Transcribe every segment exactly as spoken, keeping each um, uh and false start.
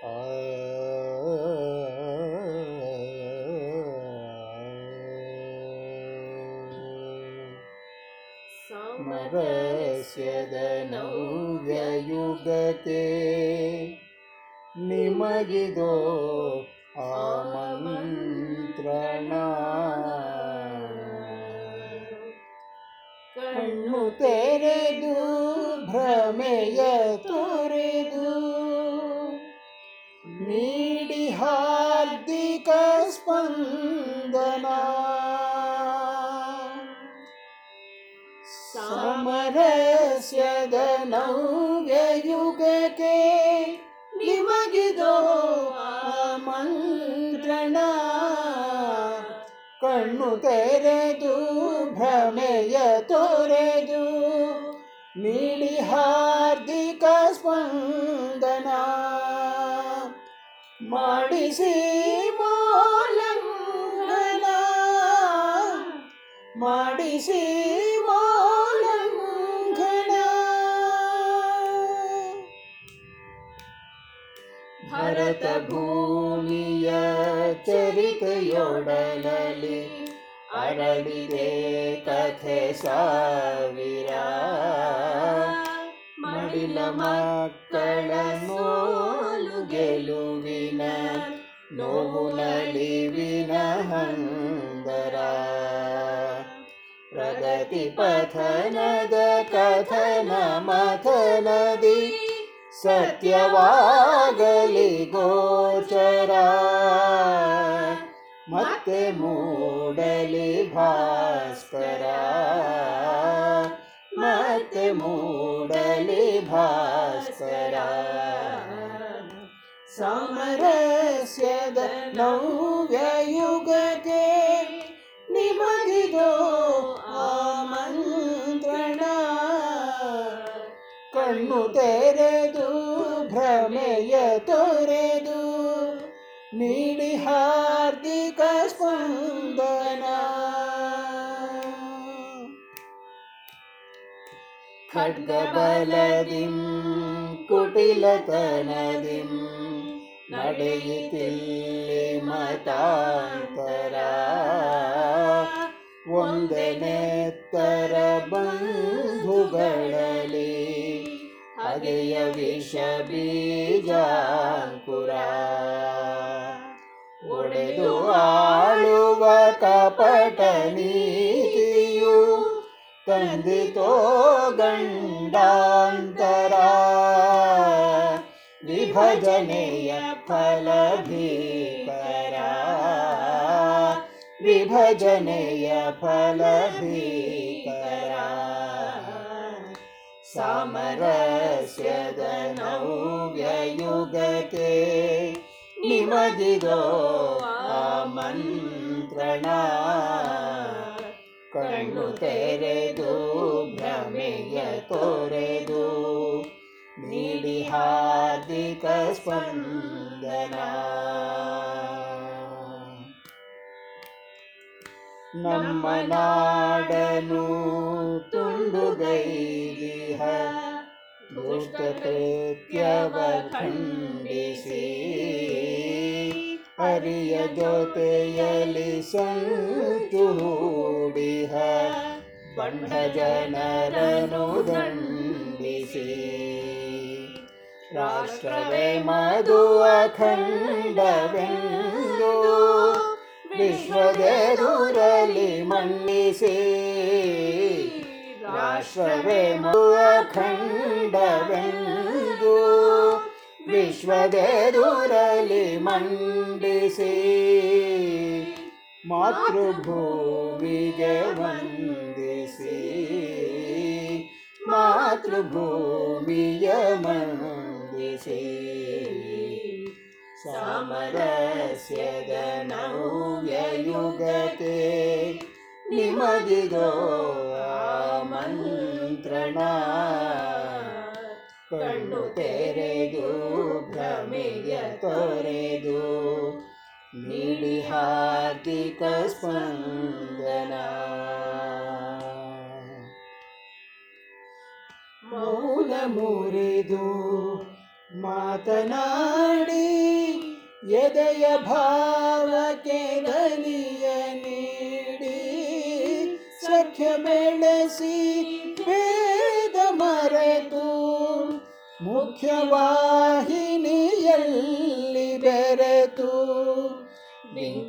ಆ ಸಾಮರಸ್ಯದ ನವ್ಯಯುಗಕ್ಕೆ ನಿಮಗಿದೋ ಆಮಂತ್ರಣ. ಕಣ್ಣು ತೆರೆದು ಭ್ರಮೆಯ ತೊರೆದು ನೀಡಿ ಹಾರ್ದಿಕ ಸ್ಪಂದನ. ಸಾಮರಸ್ಯದ ನವ್ಯಯುಗಕ್ಕೆ ನಿಮಗಿದೋ ಆಮಂತ್ರಣ. ಕಣ್ಣು ತೆರೆದು ಭ್ರಮೆಯ ತೊರೆದು ನೀಡಿ ಹಾರ್ದಿಕ ಸ್ಪಂದನ. ಮಾಡಿಸಿ ಮೌಲಂಘನ ಮಾಡಿಸಿ ಮೌಲಂಘನ. ಭರತ ಭೂಮಿಯ ಚರಿತೆಯೊಡಲಲ್ಲಿ ಅರಳಿದೆ ಕಥೆ ಸಾವಿರ. ಮಡಿಲ ಮಕ್ಕಳ ನೋಲು ಗೆಲುವಿನ ನೋವು ನಲಿವಿನ ಹಂದರ. ಪ್ರಗತಿ ಪಥನದ ಕಥನ ಮಥನದಿ ಸತ್ಯವಾಗಲಿ ಗೋಚರ. ಮತ್ತೆ ಮೂಡಲಿ ಭಾಸ್ಕರ ಮತ್ತೆ ಮೂಡಲಿ ಭಾಸ್ಕರ. ಸಾಮರಸ್ಯದ ನವ್ಯಯುಗಕ್ಕೆ ನಿಮಗಿದೋ ಆಮಂತ್ರಣ. ಕಣ್ಣು ತೆರೆದು ಭ್ರಮೆಯ ತೊರೆದು ನೀಡಿ ಹಾರ್ದಿಕ ಸ್ಪಂದನ. ಖಡ್ಗಬಲದಿಂ ಕುಟಿಲತನದಿಂ ನಡೆಯಿತಿಲ್ಲಿ ಮತಾಂತರ. ಒಂದನೆತ್ತರ ಬಂಧುಗಳಲ್ಲಿ ಹಗೆಯ ವಿಷ ಬೀಜಾಂಕುರ. ಒಡೆದು ಆಳುವ ಕಪಟ ನೀತಿಯು ತಂದಿತೋ ಗಂಡಾಂತರ. ವಿಭಜನೆಯ ಫಲ ಭೀಕರ ವಿಭಜನೆಯ ಫಲ ಭೀಕರ. ಸಾಮರಸ್ಯದ ನವ್ಯಯುಗಕ್ಕೆ ನಿಮಗಿದೋ ಆಮಂತ್ರಣ. ಕಣ್ಣು ತೆರೆದು ಭ್ರಮೆಯ ತೊರೆದು ನೀಡಿ ಹಾರ್ದಿಕ ಸ್ಪಂದನ. ನಮ್ಮ ನಾಡನು ತುಂಡುಗೈದಿಹ ದುಷ್ಟ ಕೃತ್ಯವ ಖಂಡಿಸಿ. ಹರಿಯ ಜೊತೆಯಲ್ಲಿ ಸಂಚು ಹೂಡಿಹ ಬಂಡ ಜನರನ್ನು ದಂಡಿಸಿ. ರಾಷ್ಟ್ರವೇ ಮಧು ಅಖಂಡವೆಂದು ವಿಶ್ವದೆದುರಲ್ಲಿ ಮಂಡಿಸಿ. ರಾಷ್ಟ್ರವೇ ಮಧು ಅಖಂಡವೆಂದು ವಿಶ್ವದೆದುರಲ್ಲಿ ಮಂಡಿಸಿ. ಮಾತೃಭೂಮಿಗೆ ವಂದಿಸಿ ಮಾತೃಭೂಮಿಯ ವಂದಿಸಿ. ಸಾಮರಸ್ಯದ ನವ್ಯಯುಗಕ್ಕೆ ನಿಮಗಿದೋ ಆಮಂತ್ರಣ. ಕಣ್ಣು ತೆರೆದು ಭ್ರಮೆಯ ತೊರೆದು ನೀಡಿ ಹಾರ್ದಿಕ ಸ್ಪಂದನ. ಮೌನ ಮುರಿದು ಮಾತನಾಡಿ ಎದೆಯ ಭಾವಕ್ಕೆ ದನಿಯ ನೀಡಿ ಸಖ್ಯ ಬೆಳೆಸಿ ಭೇದ ಮರೆತು ಮುಖ್ಯವಾಹಿನಿಯಲ್ಲಿ ಬೆರೆತು ಬಿಂಕ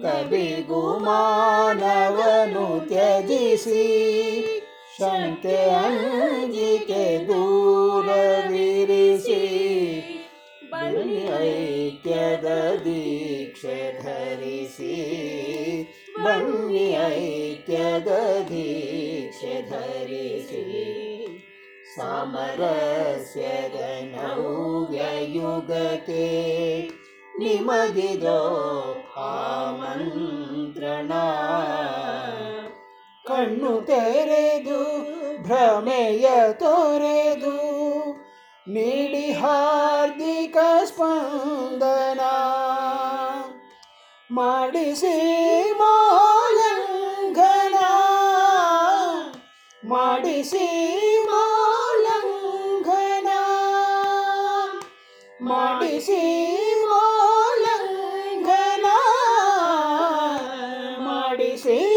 ಬಿಗುಮಾನವನು ತ್ಯಜಿಸಿ ಶಂಕೆ ಅಂಜಿಕೆ ದೂರವಿರಿಸಿ ಬನ್ನಿ ಐಕ್ಯದ ದೀಕ್ಷೆ ಧರಿಸಿ ಬನ್ನಿ ಐಕ್ಯದ ದೀಕ್ಷೆ ಧರಿಸಿ ಸಾಮರಸ್ಯದ ನವ್ಯ ಯುಗಕ್ಕೆ ನಿಮಗಿದೋ ಆಮಂತ್ರಣ ಕಣ್ಣು ತೆರೆದು ಭ್ರಮೆಯ ತೊರೆದು ನೀಡಿ ಹಾರ್ದಿಕ ಸ್ಪಂದನ ಮಾಡಿಸಿ ಮಾಲಂಘನ ಮಾಡಿಸಿ ಮಾಲಂಘನ ಮಾಡಿಸಿ ಮಾಲಂಘನ ಮಾಡಿಸಿ